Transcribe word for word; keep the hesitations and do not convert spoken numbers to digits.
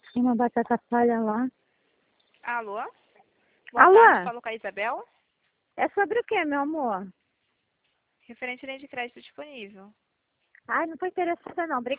Tem uma batata palha lá. Alô? Boa Alô? tarde, falo com a Isabel. É sobre o que, meu amor? Referente à linha de crédito disponível. Ai, não tô interessada não. Obrigada.